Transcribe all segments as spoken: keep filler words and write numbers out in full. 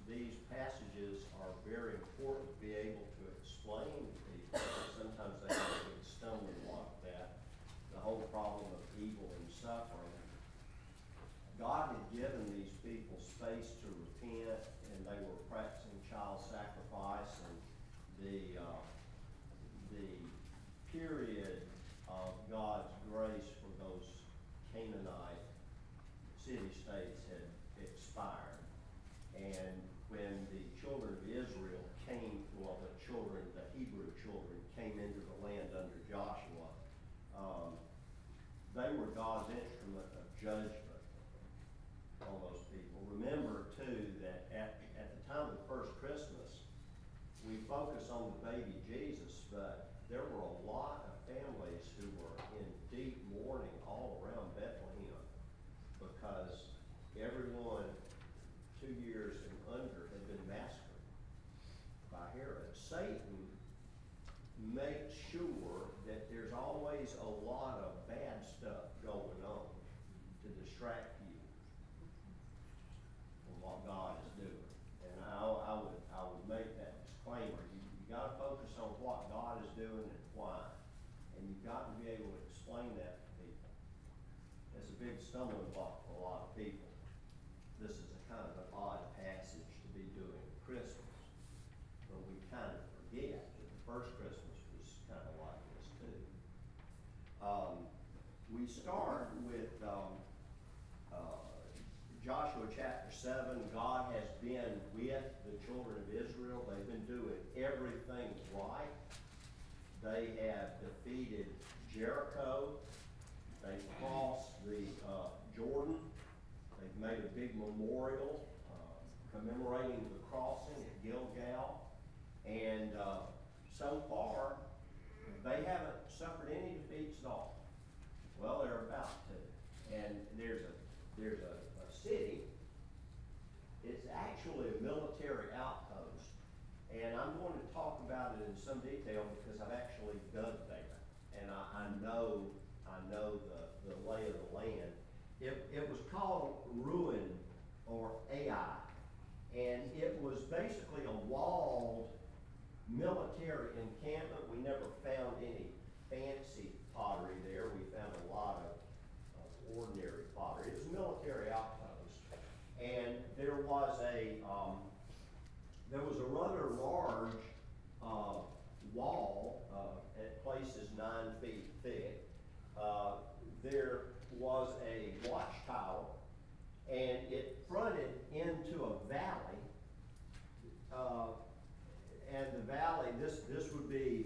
these passages are very important to be able to explain to people. Sometimes they have a big stumbling block that the whole problem of evil and suffering. God had given these people space to repent, and they were practicing child sacrifice, and the uh, the period of God's grace for those Canaanite city-states had expired. And when the children of Israel came, well, the children, the Hebrew children, came into the land under Joshua, um, they were God's instrument of judgment on those people. Remember, too, that at, at the time of the first Christmas, we focus on the baby Jesus, but there were a lot of families who were in deep mourning all around Bethlehem because everyone two years and under had been massacred by Herod. Satan makes sure that there's always a lot of bad stuff going on to distract you from what God is doing. And I, I would I would make that disclaimer. You, you got to focus on what God is doing and why. And you've got to be able to explain that to people. It's a big stumbling block for a lot of people. This is a kind of an odd passage to be doing at Christmas. But we kind of forget that the first Christmas was kind of like this too. Um, we start with um, uh, Joshua chapter seven. God has been with the children of Israel. They've been doing everything right. They have defeated Jericho. They've crossed the uh, Jordan. They've made a big memorial uh, commemorating the crossing at Gilgal. And uh, so far, they haven't suffered any defeats at all. Well, they're about to. And there's a there's a, a city. It's actually a military outpost. And I'm going to talk about it in some detail because I've actually dug there. And I, I know I know the, the lay of the land. It, it was called Ruin, or Ai, and it was basically a walled military encampment. We never found any fancy pottery there. We found a lot of, of ordinary pottery. It was a military outpost, and there was a um, there was a rather large uh, wall uh, at places nine feet thick. Uh, there was a watchtower, and it fronted into a valley. Uh, and the valley, this this would be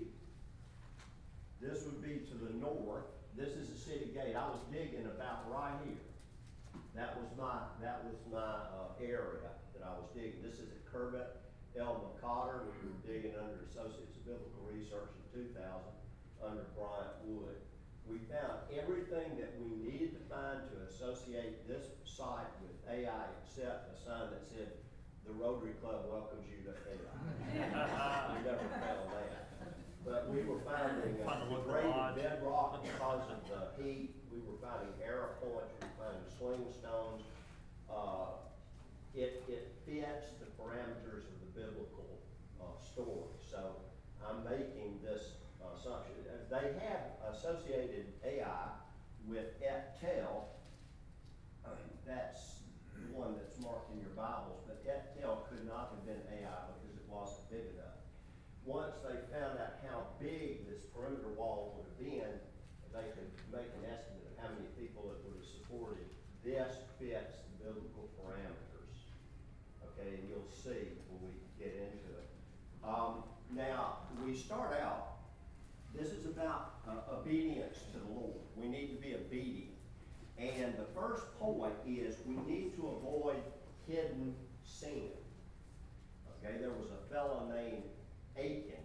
this would be to the north. This is the city gate. I was digging about right here. That was my that was my uh, area that I was digging. This is at Kerbet El McCotter. We were digging under Associates of Biblical Research in two thousand under Bryant Wood. We found everything that we needed to find to associate this site with A I, except a sign that said, "The Rotary Club welcomes you to A I." We never found that. But we were finding uh, degraded bedrock because of the heat. We were finding arrow points. We were finding sling stones. Uh, it, it fits the parameters of the biblical uh, story. So I'm making this assumption. They have associated A I with Et-tel. Uh, that's the one that's marked in your Bibles, but Et-tel could not have been A I because it wasn't big enough. Once they found out how big this perimeter wall would have been, they could make an estimate of how many people it would have supported. This fits the biblical parameters. Okay, and you'll see when we get into it. Um, now, we start out, this is about uh, obedience to the Lord. We need to be obedient. And the first point is we need to avoid hidden sin. Okay, there was a fellow named Achan,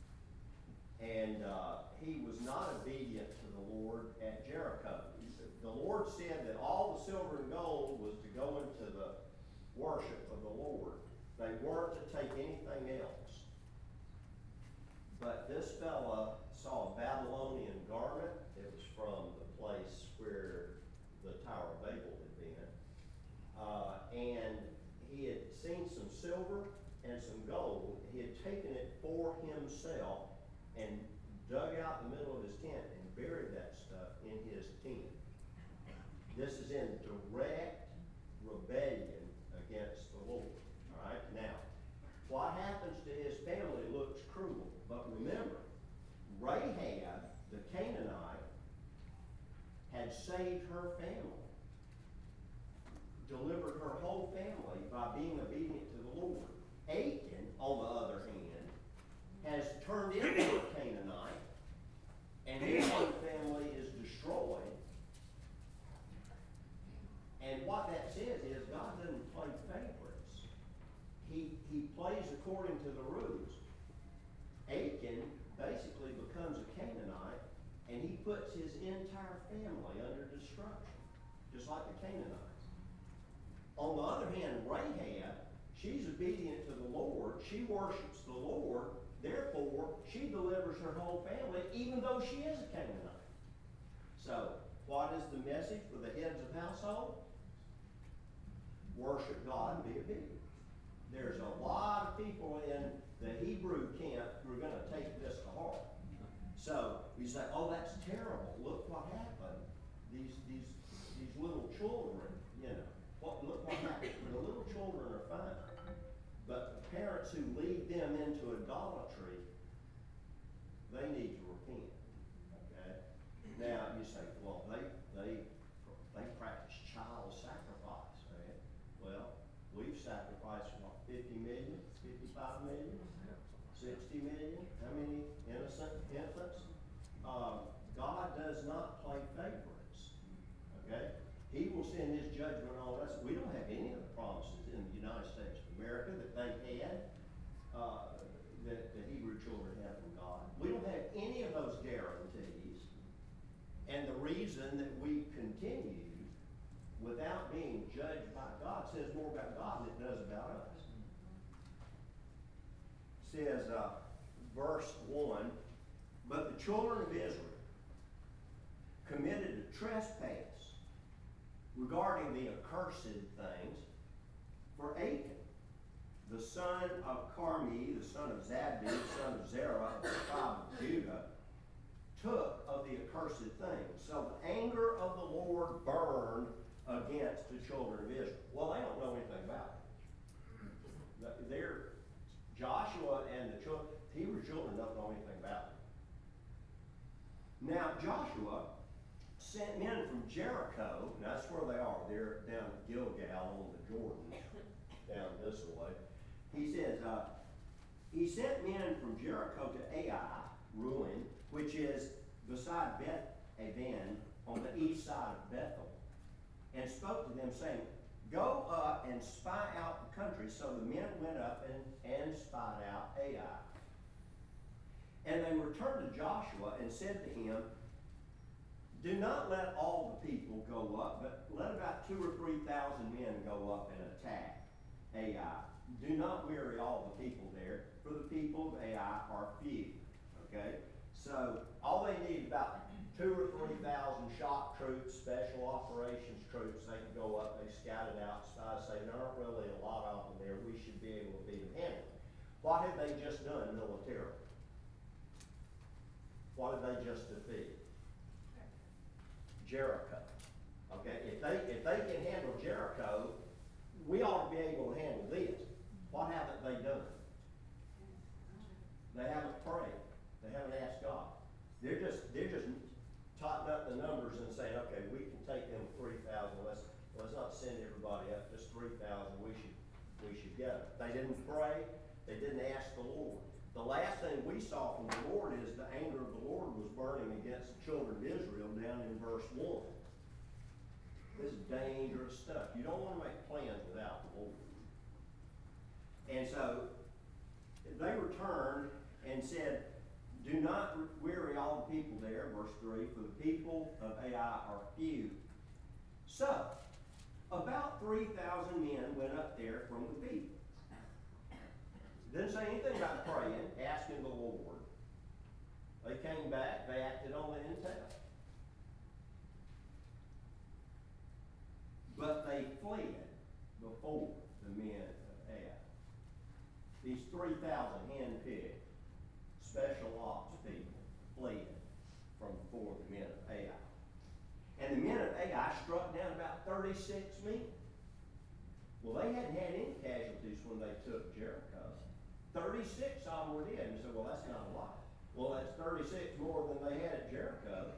and uh, he was not obedient to the Lord at Jericho. The Lord said that all the silver and gold was to go into the worship of the Lord. They weren't to take anything else. But this fella saw a Babylonian garment. It was from the place where the Tower of Babel had been. Uh, and he had seen some silver and some gold. He had taken it for himself and dug out the middle of his tent and buried that stuff in his tent. This is in direct rebellion against the Lord. All right? Now, what happens to his family looks cruel, but remember, Rahab, the Canaanite, had saved her family, delivered her whole family by being obedient to the Lord. Achan, on the other hand, has turned into a Canaanite, and his whole family is destroyed. And what that says is God doesn't play favorites. He, he plays according to the rules. Achan basically becomes a Canaanite, and he puts his entire family under destruction, just like the Canaanites. On the other hand, Rahab, she's obedient to the Lord. She worships the Lord. Therefore, she delivers her whole family, even though she is a Canaanite. So, what is the message for the heads of household? Worship God and be obedient. There's a lot of people in the Hebrew camp who are going to take this to heart. So, you say, oh, that's terrible. Look what happened. These, these, these little children, you know. What, look what happened. The little children are fine. But the parents who lead them into idolatry, they need to repent. Okay? Now, you say, well, they, they, they practice child sacrifice. Right? Well, we've sacrificed, what, fifty million, fifty-five million, sixty million? How many innocent infants? Um, God does not play favorites. Okay? He will send his judgment on us. We don't have any of the promises in the United States of America that they had, uh, that the Hebrew children had from God. We don't have any of those guarantees. And the reason that we continue without being judged by God says more about God than it does about us. It says, uh, verse one, but the children of Israel committed a trespass regarding the accursed things, for Achan, the son of Carmi, the son of Zabdi, the son of Zerah, of the tribe of Judah, took of the accursed things. So the anger of the Lord burned against the children of Israel. Well, they don't know anything about it. They're, Joshua and the children, Hebrew children don't know anything about it. Now, Joshua sent men from Jericho, and that's where they are. They're down at Gilgal on the Jordan, down this way. He says, uh, he sent men from Jericho to Ai, ruin, which is beside Beth Aven on the east side of Bethel, and spoke to them, saying, go up and spy out the country. So the men went up and, and spied out Ai. And they returned to Joshua and said to him, do not let all the people go up, but let about two or three thousand men go up and attack Ai. Do not weary all the people there, for the people of Ai are few. Okay? So all they need about two or three thousand shock troops, special operations troops. They can go up, they scout it out, spy, say there aren't really a lot of them there. We should be able to beat them handily. What have they just done militarily? What have they just defeated? Jericho. Okay, if they if they can handle Jericho, we ought to be able to handle this. What haven't they done? They haven't prayed. They haven't asked God. They're just they're just totting up the numbers and saying, okay, we can take them three thousand. Let's let's not send everybody up. Just three thousand. We should we should get it. They didn't pray. They didn't ask the Lord. The last thing we saw from the Lord is the anger of the Lord was burning against the children of Israel down in verse one. This is dangerous stuff. You don't want to make plans without the Lord. And so they returned and said, do not weary all the people there, verse three, for the people of Ai are few. So, about three thousand men went up there from the people. Didn't say anything about praying, asking the Lord. They came back, they acted on the intel. But they fled before the men of Ai. these three thousand hand-picked special ops people fled from before the men of Ai. And the men of Ai struck down about thirty-six men. Well, they hadn't had any casualties when they took Jericho. thirty-six of them were dead. And you said, well, that's not a lot. Well, that's thirty-six more than they had at Jericho.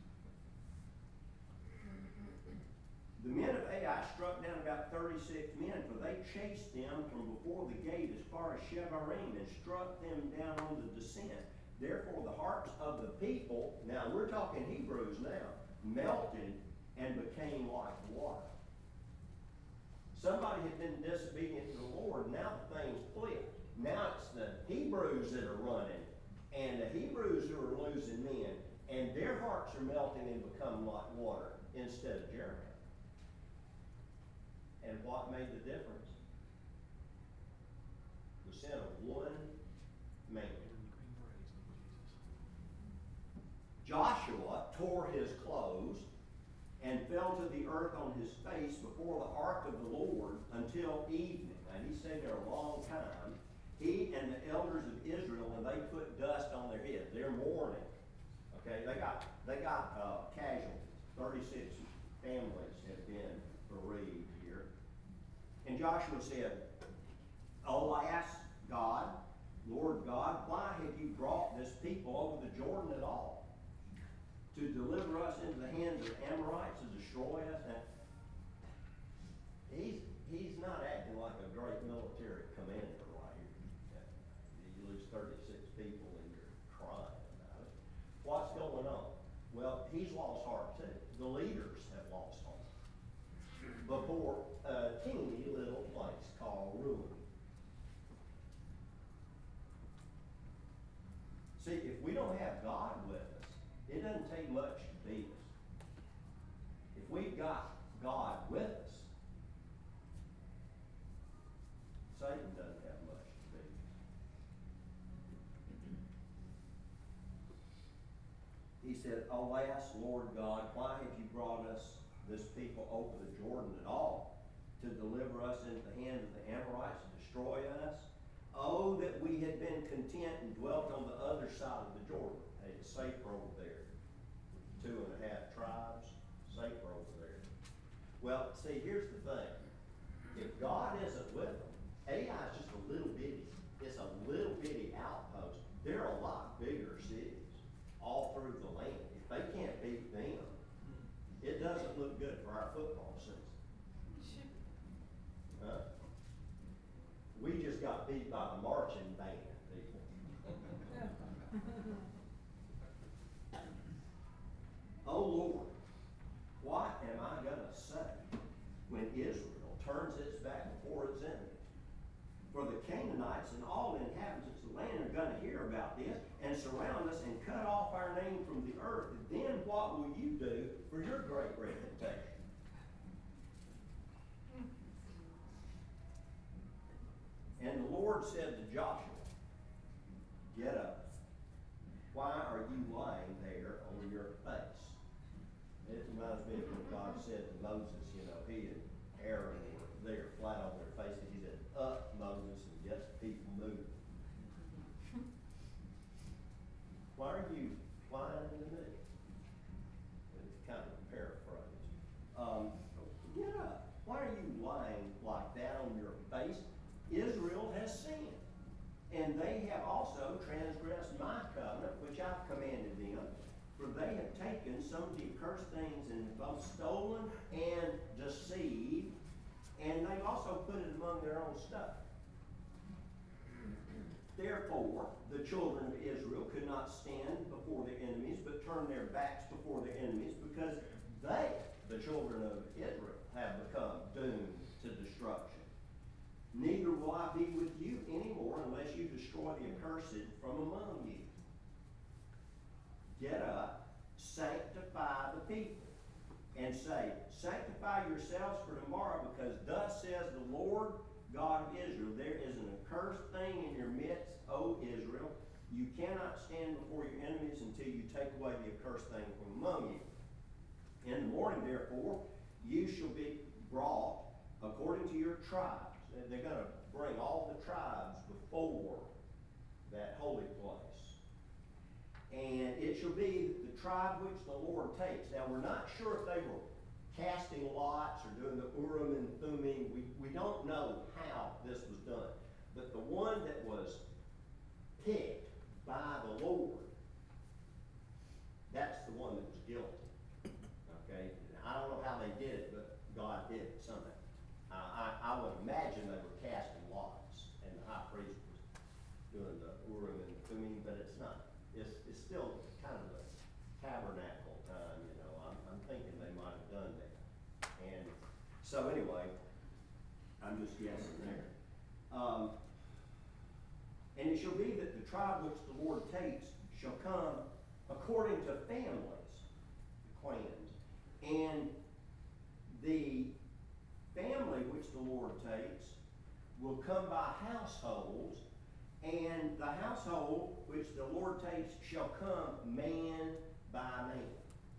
The men of Ai struck down about thirty-six men, for they chased them from before the gate as far as Shebarim and struck them down on the descent. Therefore the hearts of the people, now we're talking Hebrews now, melted and became like water. Somebody had been disobedient to the Lord, now the thing's flipped. Now it's the Hebrews that are running, and the Hebrews who are losing men, and their hearts are melting and become like water instead of Jericho. And what made the difference? The sin of one man. Joshua tore his clothes and fell to the earth on his face before the ark of the Lord until evening. And he stayed there a long time. He and the elders of Israel, and they put dust on their heads. They're mourning. Okay, they got they got uh, casualties. Thirty-six families have been bereaved here. And Joshua said, alas, God, Lord God, why have you brought this people over the Jordan at all? To deliver us into the hands of Amorites, to destroy us? Now, he's, he's not acting like a great military commander right here. You lose thirty-six people and you're crying about it. What's going on? Well, he's lost heart too. The leaders have lost heart. Before a teeny little place called ruin. See, if we don't have God with us, it doesn't take much to beat us. If we've got God with us, Satan doesn't have much to beat us. He said, alas, Lord God, why have you brought us, this people, over the Jordan at all, to deliver us into the hand of the Amorites, to destroy us? Oh, that we had been content and dwelt on the other side of the Jordan. Hey, it's safer over there. Two and a half tribes, safer over there. Well, see, here's the thing. If God isn't with them, Ai is just a little bitty. It's a little bitty outpost. There are a lot bigger cities all through the land. If they can't beat them, it doesn't look good for our football season. Huh? We just got beat by the marching band, people. Oh Lord, what am I going to say when Israel turns its back before its enemies? For the Canaanites and all the inhabitants of the land are going to hear about this and surround us and cut off our name from the earth. Then what will you do for your great reputation? And the Lord said to Joshua, get up. Why are you lying there on your face? It reminds me of what God said to Moses. You know, he and Aaron were there flat on their faces. He said, up, Moses, and get the people moving. Why are you lying to me? It's kind of a paraphrase. Um, get up. Why are you lying like that on your face? Israel has sinned, and they have also transgressed my covenant, which I've commanded them, for they have taken some of the accursed things and both stolen and deceived, and they've also put it among their own stuff. Therefore, the children of Israel could not stand before their enemies, but turned their backs before their enemies, because they, the children of Israel, have become doomed to destruction. Neither will I be with you anymore unless you destroy the accursed from among you. Get up, sanctify the people, and say, sanctify yourselves for tomorrow, because thus says the Lord God of Israel, there is an accursed thing in your midst, O Israel. You cannot stand before your enemies until you take away the accursed thing from among you. In the morning, therefore, you shall be brought according to your tribes. They're gonna bring all the tribes before that holy place. And it shall be the tribe which the Lord takes. Now, we're not sure if they were casting lots or doing the Urim and Thummim. We, we don't know how this was done. But the one that was picked by the Lord, that's the one that was guilty. Okay? I don't know how they did it, but God did it somehow. Uh, I, I would imagine they were casting lots, and the high priest was doing the Urim and Thummim, but it's not. It's, it's still kind of a tabernacle time, you know. I'm, I'm thinking they might have done that. And so anyway, I'm just guessing there. Um, and it shall be that the tribe which the Lord takes shall come according to families, the clans, and the family which the Lord takes will come by households, and the household which the Lord takes shall come man by man.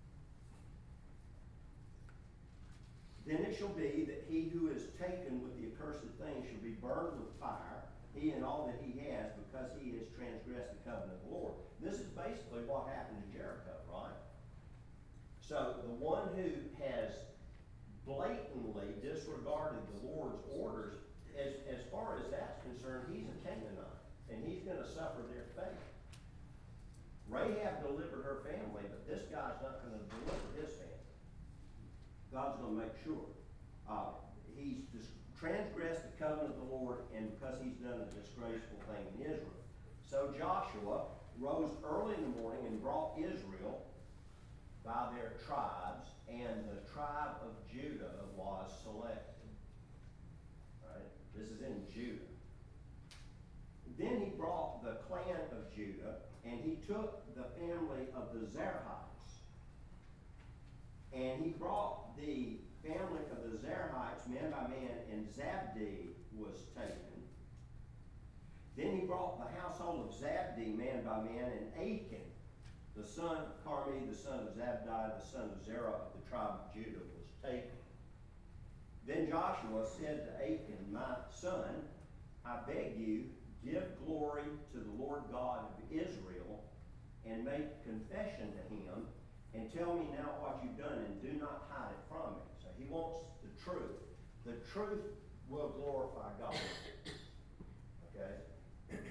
Then it shall be that he who is taken with the accursed thing shall be burned with fire, he and all that he has, because he has transgressed the covenant of the Lord. This is basically what happened in Jericho, right? So the one who has blatantly disregarded the Lord's orders, as, as far as that's concerned, he's a Canaanite, and he's going to suffer their fate. Rahab delivered her family, but this guy's not going to deliver his family. God's going to make sure. Uh, he's dis- transgressed the covenant of the Lord, and because he's done a disgraceful thing in Israel. So Joshua rose early in the morning and brought Israel by their tribes, and the tribe of Judah was selected. Right? This is in Judah. Then he brought the clan of Judah, and he took the family of the Zerahites. And he brought the family of the Zerahites man by man, and Zabdi was taken. Then he brought the household of Zabdi man by man, and Achan, the son of Carmi, the son of Zabdi, the son of Zerah of the tribe of Judah, was taken. Then Joshua said to Achan, my son, I beg you, give glory to the Lord God of Israel, and make confession to him, and tell me now what you've done, and do not hide it from me. So he wants the truth. The truth will glorify God. Okay?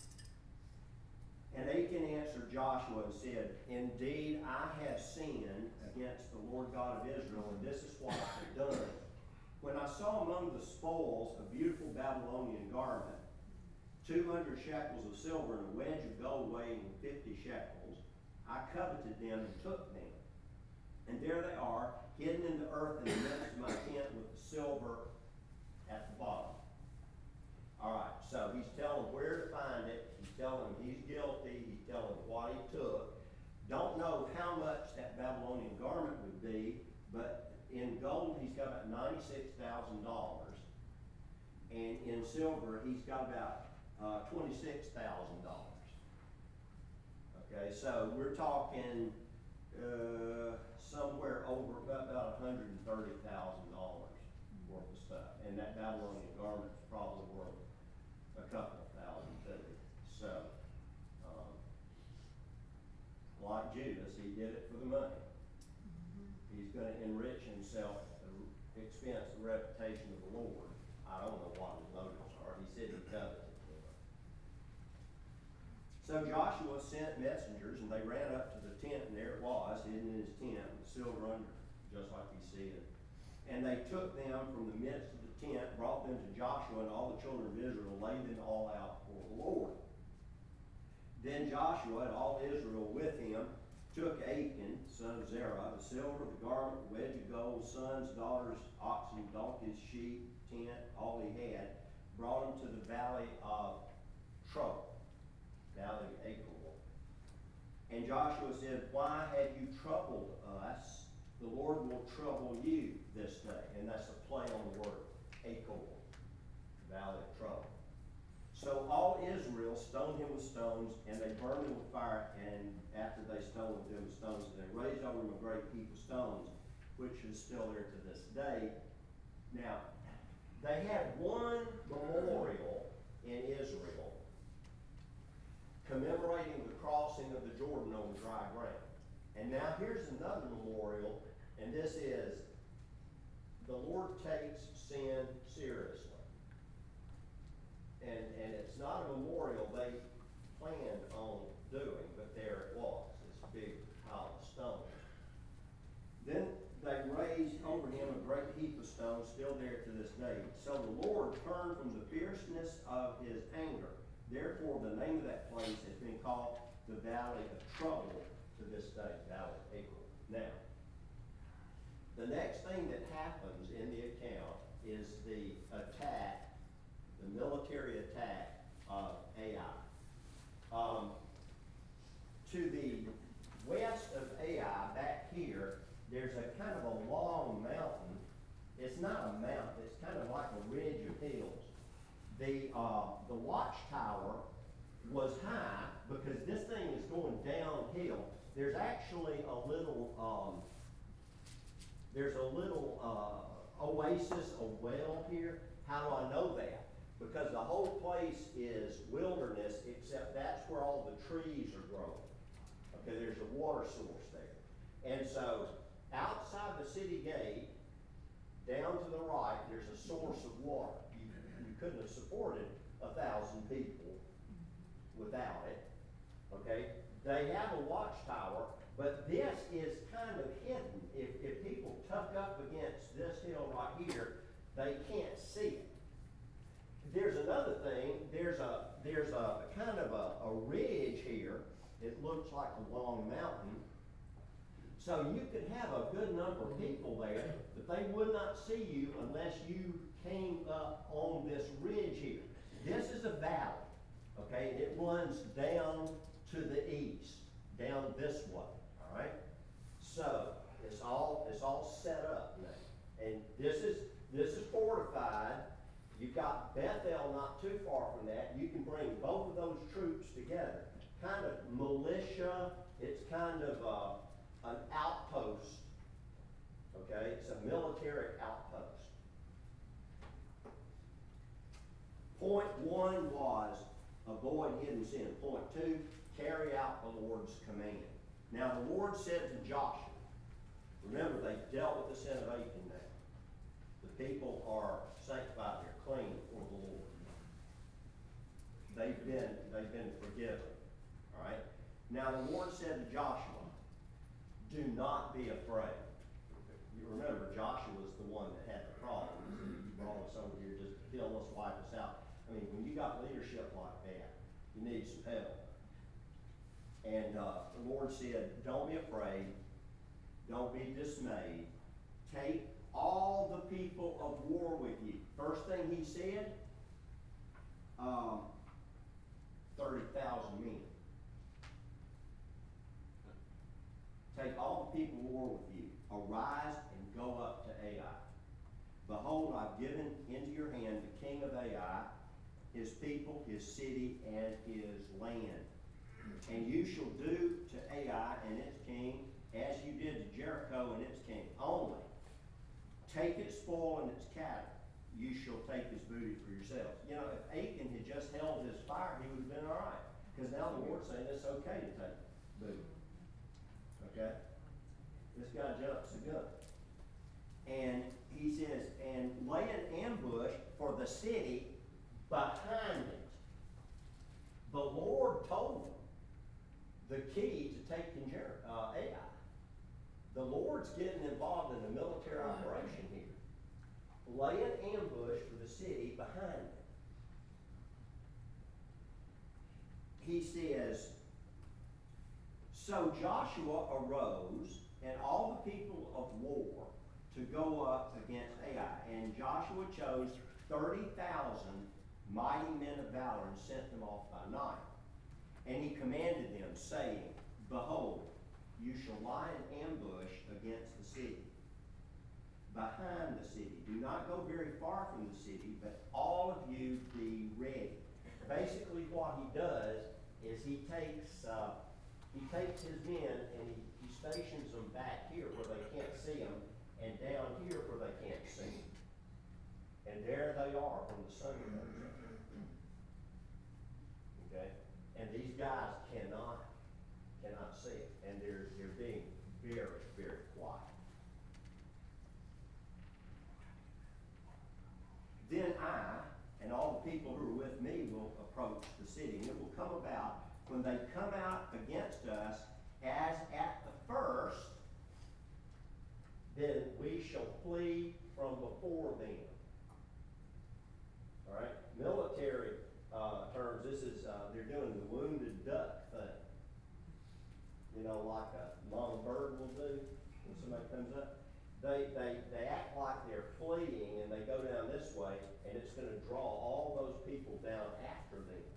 And Achan answered Joshua and said, indeed, I have sinned against the Lord God of Israel, and this is what I have done. When I saw among the spoils a beautiful Babylonian garment, two hundred shekels of silver and a wedge of gold weighing fifty shekels, I coveted them and took them. And there they are, hidden in the earth in the midst of my tent with the silver at the bottom. All right, so he's telling where to find it. He's telling him he's guilty. He's telling him what he took. Don't know how much that Babylonian garment would be, but in gold he's got about ninety-six thousand dollars. And in silver he's got about uh, twenty-six thousand dollars. Okay, so we're talking uh, somewhere over about, about one hundred thirty thousand dollars worth of stuff. And that Babylonian garment is probably worth a couple of thousand too. So, um, like Judas, he did it for the money. Mm-hmm. He's going to enrich himself at the expense of the reputation of the Lord. I don't know what his motives are. He said he coveted it. So Joshua sent messengers, and they ran up to the tent, and there it was, hidden in his tent, with silver under, just like you see it. And they took them from the midst of the tent, brought them to Joshua and all the children of Israel, laid them all out for the Lord. Then Joshua and all Israel with him took Achan, son of Zerah, the silver, the garment, the wedge of gold, sons, daughters, oxen, donkeys, sheep, tent, all he had, brought him to the valley of trouble, valley of Achor. And Joshua said, why have you troubled us? The Lord will trouble you this day. And that's a play on the word Achor, valley of trouble. So all Israel stoned him with stones, and they burned him with fire, and after they stoned him with stones, they raised over him a great heap of stones, which is still there to this day. Now, they had one commemorating the crossing of the Jordan on dry ground. And now here's another memorial, and this is, the Lord takes sin seriously. And, and it's not a memorial they planned on doing, but there it was, this big pile of stones. Then they raised over him a great heap of stones, still there to this day. So the Lord turned from the fierceness of his anger. Therefore, the name of that place has been called the Valley of Trouble to this day, Valley of Achor. Now, the next thing that happens in the account is the attack, the military attack of Ai. Um, to the west of Ai, back here, there's a kind of a long mountain. It's not a mountain, it's kind of like a ridge of hills. The, uh, the watchtower was high because this thing is going downhill. There's actually a little, um, there's a little uh, oasis, a well here. How do I know that? Because the whole place is wilderness, except that's where all the trees are growing. Okay, there's a water source there. And so, outside the city gate, down to the right, there's a source of water. You, you couldn't have supported a thousand people without it. Okay? They have a watchtower, but this is kind of hidden. If, if people tuck up against this hill right here, they can't see it. There's another thing, there's a there's a kind of a, a ridge here. It looks like a long mountain. So you could have a good number of people there, but they would not see you unless you came up on this ridge here. This is a valley, okay? It runs down to the east, down this way, all right? So it's all it's all set up now. And this is this is fortified. You've got Bethel not too far from that. You can bring both of those troops together. Kind of militia, it's kind of uh, an outpost, okay? It's a military outpost. Point one was avoid hidden sin. Point two, carry out the Lord's command. Now the Lord said to Joshua, remember they dealt with the sin of Achan now. The people are sanctified, they're clean before the Lord. They've been, they've been forgiven. All right? Now the Lord said to Joshua, do not be afraid. You remember, Joshua was the one that had the problem. You brought us over here just to kill us, wipe us out. I mean, when you got leadership like that, you need some help. And uh, the Lord said, don't be afraid. Don't be dismayed. Take all the people of war with you. First thing he said, um, thirty thousand men. Take all the people of war with you. Arise and go up to Ai. Behold, I've given into your hand the king of Ai, his people, his city, and his land. And you shall do to Ai and its king as you did to Jericho and its king. Only take its spoil and its cattle. You shall take his booty for yourselves. You know, if Achan had just held his fire, he would have been all right. Because now the Lord's saying it's okay to take booty. Okay? This guy jumps the gun. And he says, and lay an ambush for the city behind it. The Lord told them the key to taking uh, Ai. The Lord's getting involved in a military operation here. Lay an ambush for the city behind it. He says, so Joshua arose and all the people of war to go up against Ai. And Joshua chose thirty thousand mighty men of valor and sent them off by night. And he commanded them, saying, behold, you shall lie in ambush against the city, behind the city. Do not go very far from the city, but all of you be ready. Basically what he does is he takes uh, he takes his men and he, he stations them back here where they can't see them, and down here where they can't see them. And there they are when the sun goes up. Okay? And these guys cannot, cannot see it, and they're, they're being very, very quiet. Then I, and all the people who are with me will approach the city, and it will come about when they come out against us as at the first, then we shall flee from before them. All right, military uh, terms, this is, uh, they're doing the wounded duck thing. You know, like a long bird will do when somebody comes up. They, they, they act like they're fleeing, and they go down this way, and it's going to draw all those people down after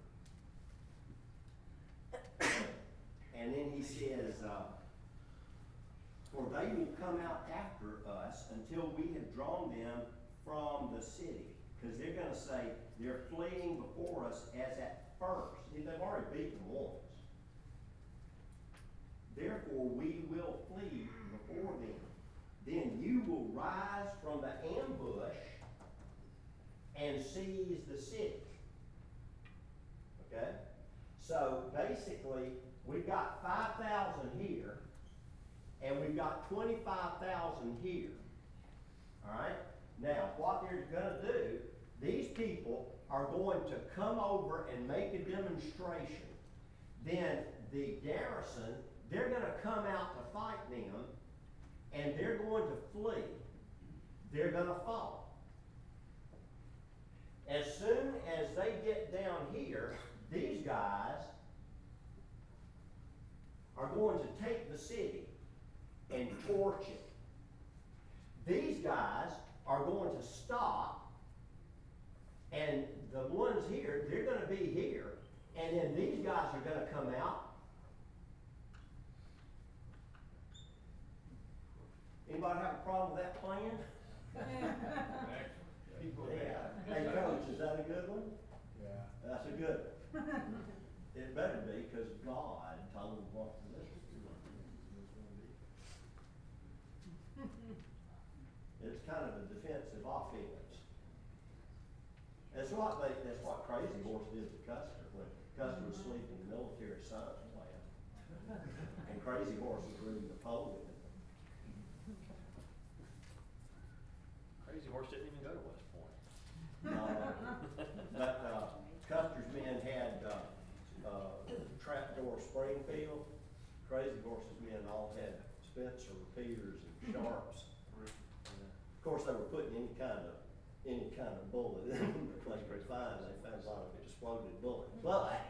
them. And then he says, uh, for they will come out after us until we have drawn them from the city. Because they're going to say they're fleeing before us as at first. See, they've already beaten once. Therefore, we will flee before them. Then you will rise from the ambush and seize the city. Okay? So basically, we've got five thousand here, and we've got twenty-five thousand here. All right? Now, what they're going to do, these people are going to come over and make a demonstration. Then the garrison, they're going to come out to fight them, and they're going to flee. They're going to fall. As soon as they get down here, these guys are going to take the city and torch it. These guys are going to stop, and the ones here, they're going to be here, and then these guys are going to come out. Anybody have a problem with that plan? Yeah. Hey, Coach, is that a good one? Yeah. That's a good one. It better be, because God told them what to do. It's kind of a defensive offense. That's what they, that's what Crazy Horse did to Custer when Custer was sleeping in the military science lab. And Crazy Horse was reading Napoleon. Crazy Horse didn't even go to West Point. No, but uh, Custer's men had uh, uh, Trapdoor Springfield. Crazy Horse's men all had Spencer, Peters, and Sharps. Of course, they were putting any kind of any kind of bullet in them that they could find. They found a lot of exploded bullets. But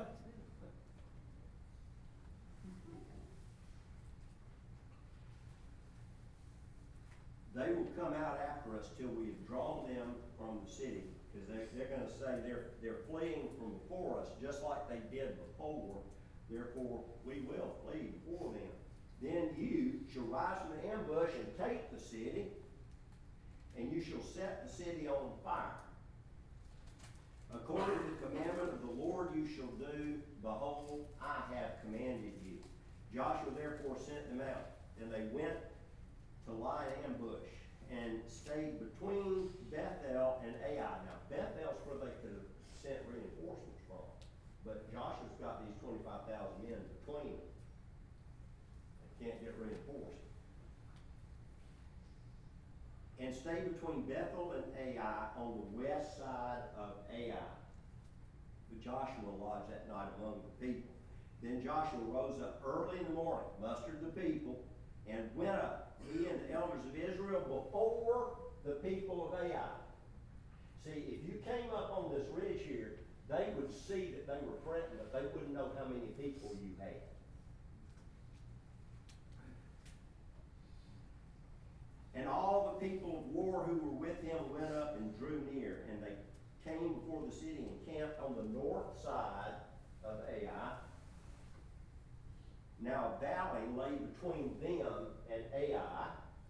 they will come out after us till we have drawn them from the city, because they, they're going to say they're they're fleeing from before us, just like they did before. Therefore, we will flee before them. Then you shall rise from the ambush and take the city, and you shall set the city on fire. According to the commandment of the Lord you shall do. Behold, I have commanded you. Joshua therefore sent them out, and they went to lie in ambush and stayed between Bethel and Ai. Now, Bethel's where they could have sent reinforcements from, but Joshua's got these twenty-five thousand men between them. They can't get reinforced. And stay between Bethel and Ai on the west side of Ai. But Joshua lodged that night among the people. Then Joshua rose up early in the morning, mustered the people, and went up, he and the elders of Israel, before the people of Ai. See, if you came up on this ridge here, they would see that they were fretting, but they wouldn't know how many people you had. And all the people of war who were with him went up and drew near, and they came before the city and camped on the north side of Ai. Now a valley lay between them and Ai.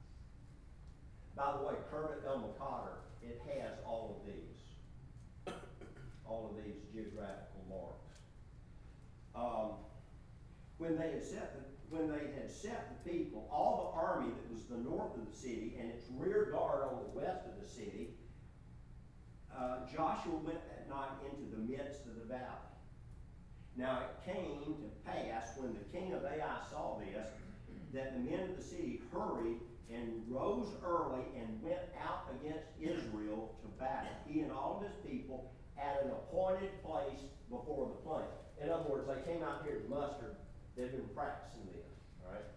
By the way, Kermit Elmacotter, it has all of these, all of these geographical marks. Um, when they had set the When they had set the people, all the army that was the north of the city and its rear guard on the west of the city, uh, Joshua went that night into the midst of the valley. Now it came to pass, when the king of Ai saw this, that the men of the city hurried and rose early and went out against Israel to battle, he and all of his people, at an appointed place before the plain. In other words, they came out here to muster. They've been practicing this, all right?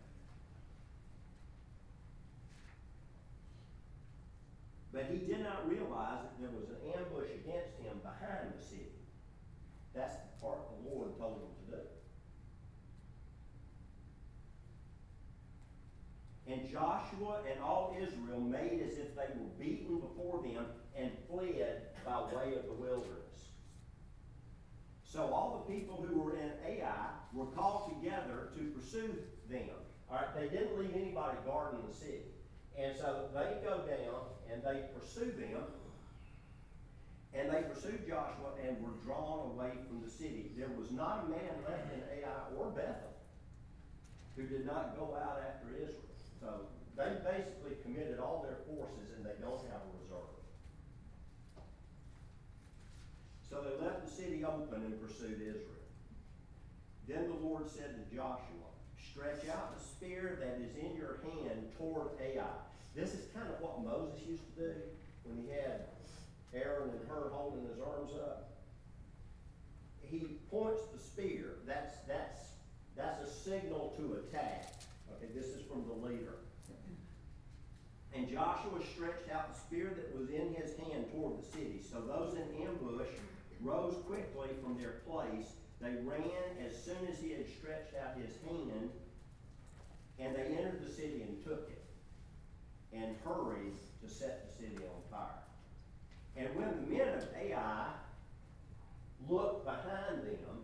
But he did not realize that there was an ambush against him behind the city. That's the part the Lord told him to do. And Joshua and all Israel made as if they were beaten before them and fled by way of the wilderness. So all the people who were in Ai were called together to pursue them. All right, they didn't leave anybody guarding the city. And so they go down and they pursue them. And they pursued Joshua and were drawn away from the city. There was not a man left in Ai or Bethel who did not go out after Israel. So they basically committed all their forces and they don't have a reserve. So they left the city open and pursued Israel. Then the Lord said to Joshua, stretch out the spear that is in your hand toward Ai. This is kind of what Moses used to do when he had Aaron and Hur holding his arms up. He points the spear. That's, that's, that's a signal to attack. Okay, this is from the leader. And Joshua stretched out the spear that was in his hand toward the city. So those in ambush rose quickly from their place. They ran as soon as he had stretched out his hand, and they entered the city and took it, and hurried to set the city on fire. And when the men of Ai looked behind them,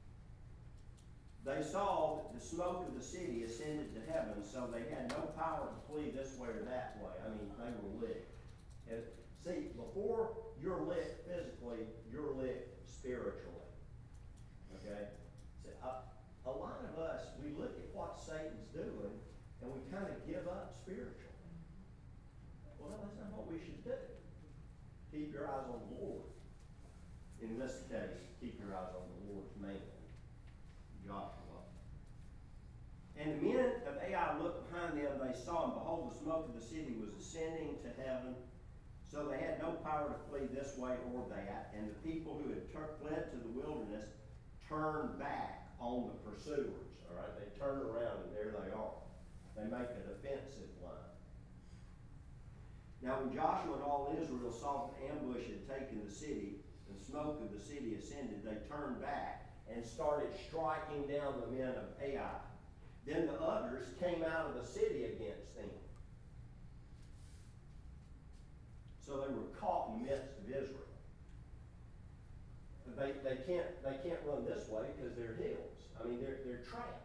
they saw that the smoke of the city ascended to heaven, so they had no power to flee this way or that way. I mean, they were licked. And see, before you're licked physically, you're licked spiritually. Okay? See, a, a lot of us, we look at what Satan's doing, and we kind of give up spiritually. Well, that's not what we should do. Keep your eyes on the Lord. In this case, keep your eyes on the Lord's man, Joshua. And the men of Ai looked behind them. They saw, and behold, the smoke of the city was ascending to heaven. So they had no power to flee this way or that. And the people who had tur- fled to the wilderness turned back on the pursuers. All right, they turn around, and there they are. They make a defensive line. Now when Joshua and all Israel saw that the ambush had taken the city, and smoke of the city ascended, they turned back and started striking down the men of Ai. Then the others came out of the city against them. So they were caught in the midst of Israel. They, they, can't, they can't run this way because they're hills. I mean, they're, they're trapped.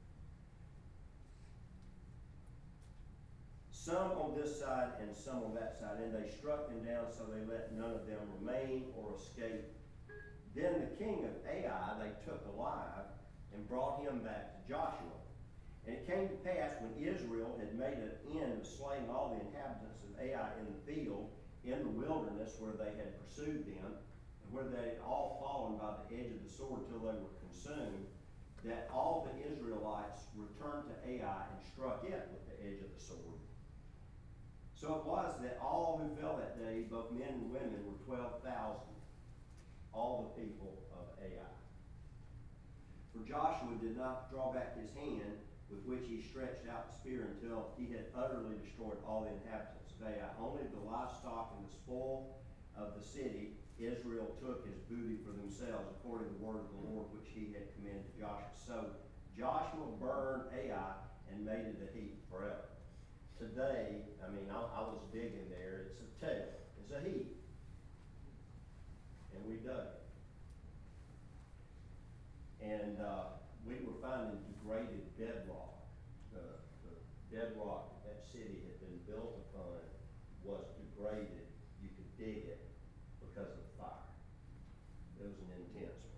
Some on this side and some on that side, and they struck them down, so they let none of them remain or escape. Then the king of Ai they took alive and brought him back to Joshua. And it came to pass, when Israel had made an end of slaying all the inhabitants of Ai in the field, in the wilderness where they had pursued them, and where they had all fallen by the edge of the sword till they were consumed, that all the Israelites returned to Ai and struck it with the edge of the sword. So it was that all who fell that day, both men and women, were twelve thousand, all the people of Ai. For Joshua did not draw back his hand with which he stretched out the spear until he had utterly destroyed all the inhabitants of Ai. Only the livestock and the spoil of the city Israel took as booty for themselves, according to the word of the Lord which he had commanded Joshua. So Joshua burned Ai and made it a heap forever. Today, I mean, I, I was digging there. It's a tail. It's a heap. And we dug it. And uh, we were finding degraded bedrock. The, the bedrock that city had been built upon was degraded. You could dig it because of the fire. It was an intense one.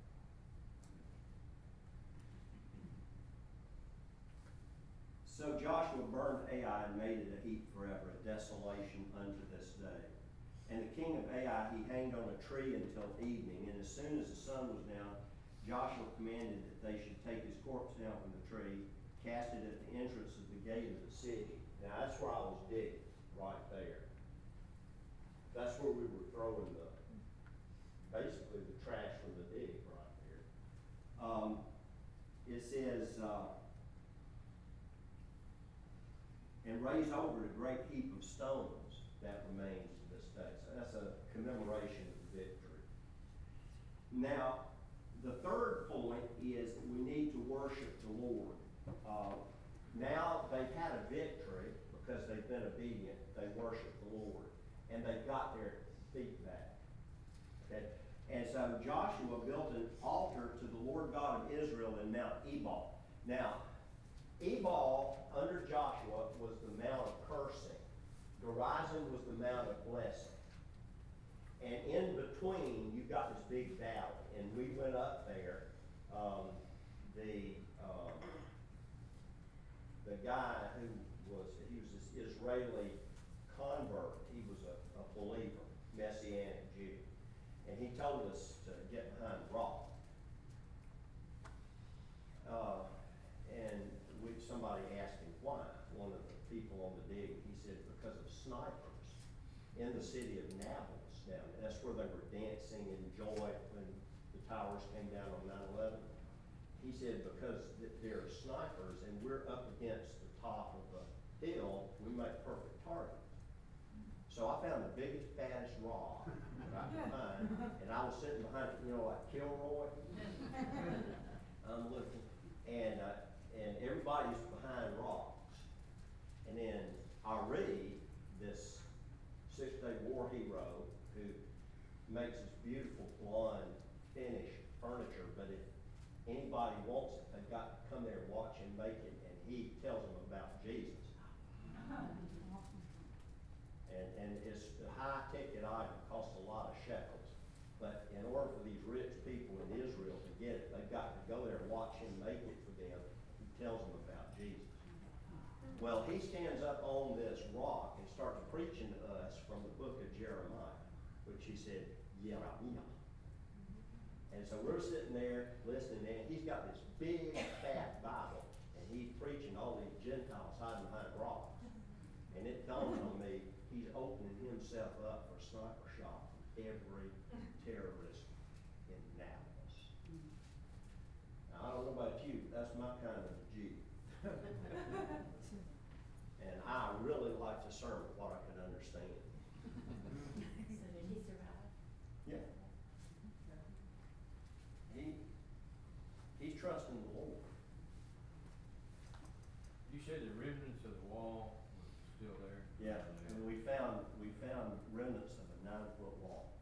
So Joshua burned Ai and made it a heap forever, a desolation unto this day. And the king of Ai he hanged on a tree until evening, and as soon as the sun was down, Joshua commanded that they should take his corpse down from the tree, cast it at the entrance of the gate of the city. Now, that's where I was digging, right there. That's where we were throwing the, basically the trash from the dig, right there. Um, it says, uh, and raise over it a great heap of stones that remains to this day. So that's a commemoration of the victory. Now, the third point is that we need to worship the Lord. Uh, now they've had a victory because they've been obedient. They worship the Lord. And they've got their feet back. Okay? And so Joshua built an altar to the Lord God of Israel in Mount Ebal. Now, Ebal, under Joshua, was the mount of cursing. Gerizim was the mount of blessing. And in between, you've got this big valley. And we went up there. Um, the um, the guy who was, he was this Israeli convert. He was a, a believer, Messianic Jew. And he told us to get behind the rock. Uh, and we, somebody asked him why. One of the people on the dig, he said, because of snipers in the city of Nablus down there. That's where they were dancing in joy when the towers came down on nine eleven. He said, because th there are snipers and we're up against the top of the hill, we make perfect targets. So I found the biggest, fattest rock right behind, and I was sitting behind it, you know, like Kilroy. I'm looking, and uh, and everybody's behind rocks. And then Ari, this six-day war hero who makes this beautiful blonde finish furniture, but if anybody wants it, they've got to come there and watch him make it, and he tells them about Jesus. And, and it's a high ticket item, costs a lot of shekels. But in order for these rich people in Israel to get it, they've got to go there and watch him make it for them. He tells them about Jesus. Well, he stands up on this rock and starts preaching to us from the book of Jeremiah, which he said, Yeremiah. And so we're sitting there listening, and he's got this big, fat Bible, and he's preaching all these Gentiles hiding behind rocks. And it dawned on me, he's opening himself up for a sniper shot from every terrorist in Nablus. Now, I don't know about you, but that's my kind of Jew. And I really like to serve what I can understand. So did he survive? Yeah. He, he's trusting the Lord. You said the remnants of the wall was still there? Yeah, and we found, we found remnants of a nine-foot wall.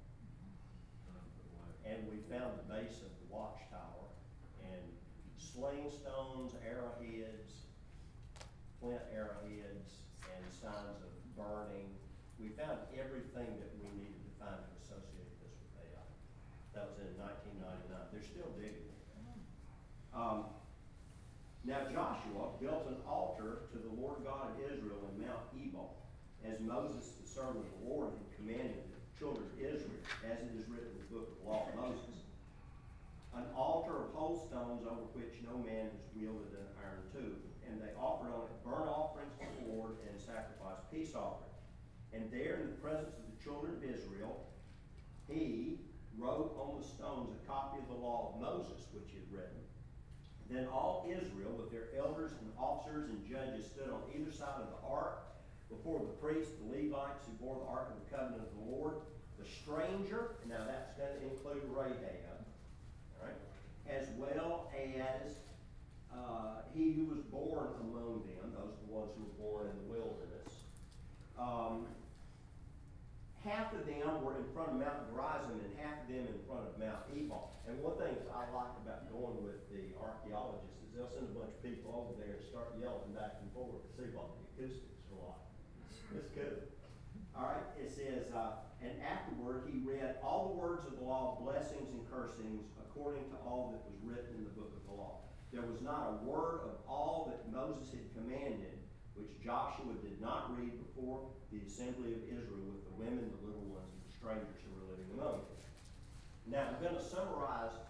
And we found the base of the watchtower, and sling stones, arrowheads, flint arrowheads, and signs of burning. We found everything that we needed to find to associate this with Ai. That was in nineteen ninety-nine. They're still digging it. Um, now Joshua built an altar to the Lord God of Israel in Mount Ebal, as Moses, the servant of the Lord, had commanded the children of Israel, as it is written in the book of the law of Moses. An altar of whole stones over which no man has wielded an iron tube. And they offered on it burnt offerings to the Lord and sacrificed peace offerings. And there in the presence of the children of Israel, he wrote on the stones a copy of the law of Moses, which he had written. Then all Israel, with their elders and officers and judges, stood on either side of the ark, before the priests, the Levites, who bore the ark of the covenant of the Lord, the stranger, now that's going to include Rahab, all right, as well as uh, he who was born among them, those are the ones who were born in the wilderness. Um, half of them were in front of Mount Gerizim and half of them in front of Mount Ebal. And one thing I like about going with the archaeologists is they'll send a bunch of people over there and start yelling back and forth to see what the acoustics are like. It's good. All right, it says, uh, and afterward he read all the words of the law, blessings and cursings, according to all that was written in the book of the law. There was not a word of all that Moses had commanded, which Joshua did not read before the assembly of Israel with the women, the little ones, and the strangers who were living among them. Now, I'm going to summarize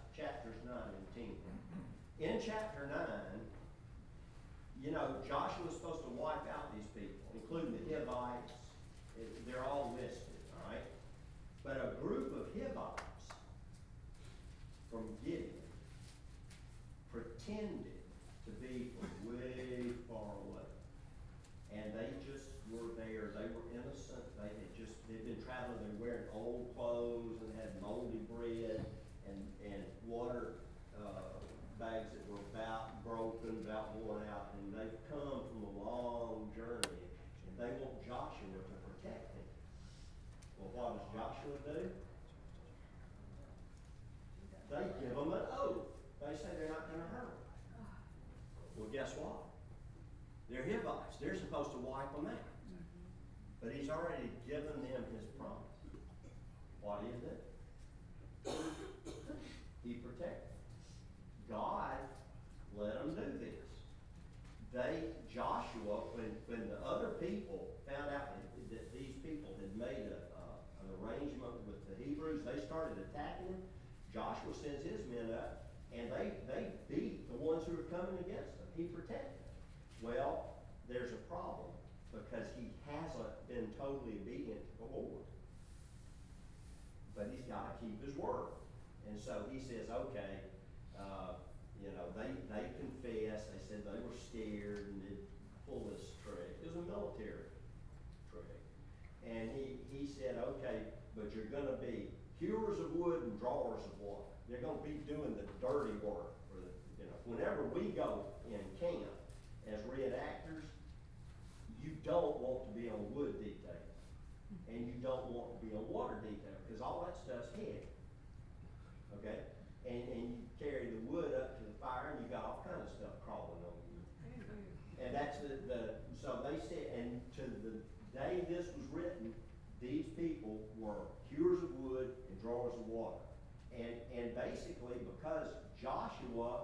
chapters nine and ten. In chapter nine, you know, Joshua's supposed to wipe out these people, including the Hivites. It- They're all listed, all right? But a group of Hivites from Gideon pretended to be from way far away. And they just were there, they were innocent, they had just, they'd been traveling, they were wearing old clothes and had moldy bread and, and water, uh, bags that were about broken, about worn out, and they've come from a long journey, and they want Joshua to protect them. Well, what does Joshua do? They give them an oath. They say they're not gonna hurt them. Well, guess what? They're Hivites. They're supposed to wipe them out. But he's already given them his promise. What is it? He protected them. God let them do this. They, Joshua, when, when the other people found out that, that these people had made a, uh, an arrangement with the Hebrews, they started attacking them. Joshua sends his men up, and they, they beat the ones who were coming against them. He protected them. Well, there's a problem, because he hasn't been totally obedient to the Lord. But he's got to keep his word. And so he says, okay, uh, you know, they, they confess, they said they were scared and they'd pull this trick. It was a military trick. And he, he said, okay, but you're gonna be hewers of wood and drawers of water. They're gonna be doing the dirty work. For the, you know, whenever we go in camp as reenactors, you don't want to be on wood detail. And you don't want to be on water detail, because all that stuff's heavy. Okay? And, and you carry the wood up to the fire, and you got all kinds of stuff crawling on you. And that's the, the, so they said, and to the day this was written, these people were hewers of wood and drawers of water. And, and basically, because Joshua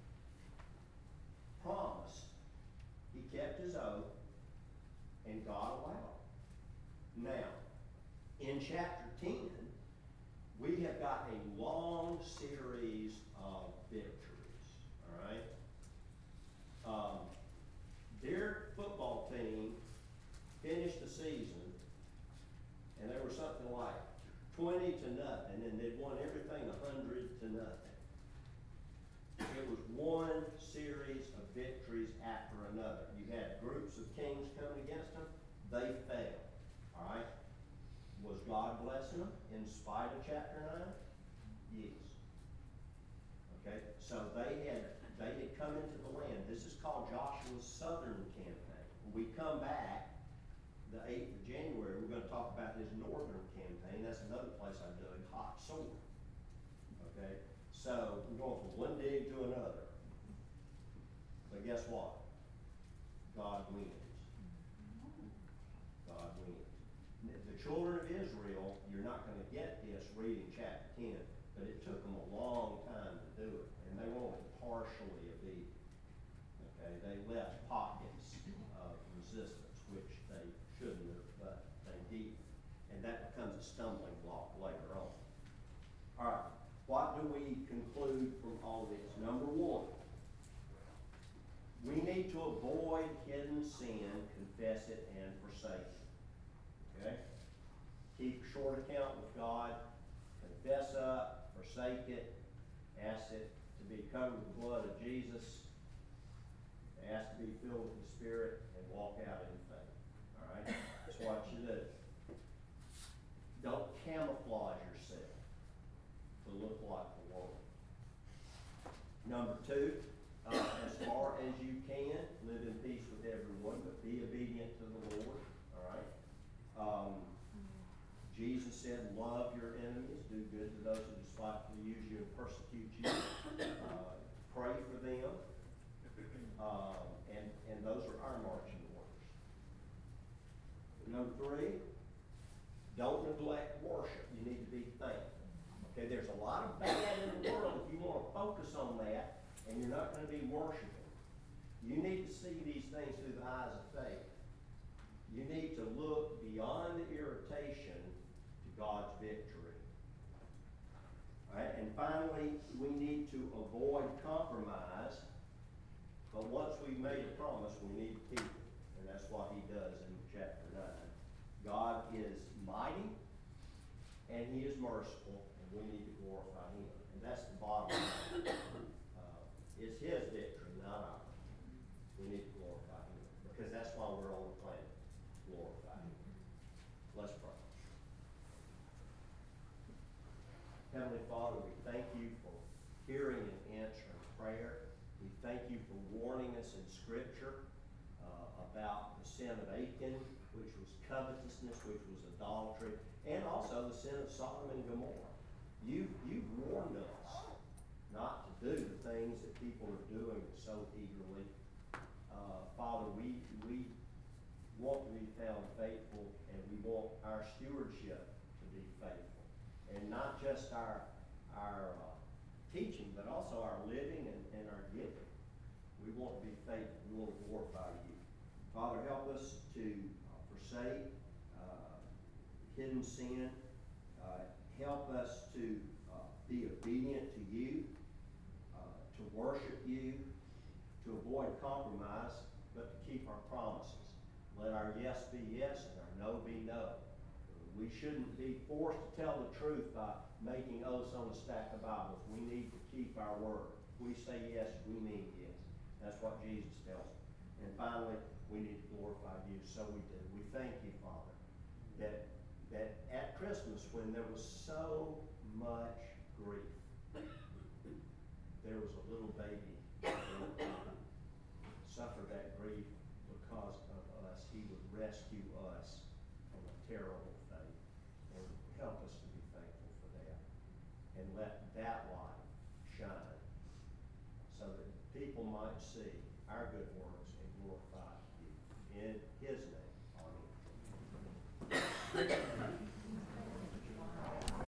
promised, he kept his oath, and God allowed. Now, in chapter ten, we have got a long series of victories, all right? Um, their football team finished the season, and there was something like twenty to nothing, and they'd won everything a hundred to nothing. It was one series of victories after another. You had groups of kings coming against them, they failed, all right? Was God blessing them in spite of chapter nine? Yes. Okay, so they had, they had come into the land. This is called Joshua's southern campaign. When we come back, the eighth of January, we're gonna talk about his northern campaign. That's another place I dug hot sword. Okay, so we're going from one dig to another. But guess what? God wins. God wins. The children of Israel, you're not going to get this reading chapter ten, but it took them a long time to do it, and they were only partially obedient. Okay, they left pockets of resistance, which they shouldn't have, but they did, and that becomes a stumbling block later on. All right, what do we conclude from all this? Number one, we need to avoid hidden sin, confess it, and forsake it. Okay? Keep a short account with God, confess up, forsake it, ask it to be covered with the blood of Jesus, ask to be filled with the Spirit, and walk out in faith. All right? That's what you do. Don't camouflage yourself to look like the world. Number two, uh, as far as you can, live in peace with everyone, but be obedient to the Lord. All right? Um, Jesus said, love your enemies, do good to those who despitefully use you and persecute you. Uh, pray for them. Um, and, and those are our marching orders. Number three, don't neglect worship. You need to be thankful. Okay, there's a lot of bad in the world. If you want to focus on that and you're not going to be worshiping, you need to see these things through the eyes of faith. You need to look beyond the irritation to God's victory. All right? and finally, we need to avoid compromise, but once we've made a promise, we need to keep it, and that's what he does in chapter nine. God is mighty, and he is merciful, and we need to glorify him, and that's the bottom line. Uh, It's his victory, not ours. We need to glorify him, because that's why we're on the planet, glorify him. Let's pray. Heavenly Father, we thank you for hearing and answering prayer. We thank you for warning us in Scripture uh, about the sin of Achan, which was covetousness, which was idolatry, and also the sin of Sodom and Gomorrah. You, you've warned us not to do the things that people are doing so eagerly. Uh, Father, we, we want to be found faithful, and we want our stewardship to be faithful. And not just our, our uh, teaching, but also our living and, and our giving. We want to be faithful. We want to glorify you. Father, help us to uh, forsake uh, hidden sin. Uh, help us to uh, be obedient to you, uh, to worship you, to avoid compromise, but to keep our promises. Let our yes be yes and our no be no. We shouldn't be forced to tell the truth by making oaths on a stack of Bibles. We need to keep our word. If we say yes, we mean yes. That's what Jesus tells us. And finally, we need to glorify you. So we do. We thank you, Father, that, that at Christmas, when there was so much grief, there was a little baby who suffered that grief because of us. He would rescue us from a terrible fate. And help us to be thankful for that. And let that light shine so that people might see our good works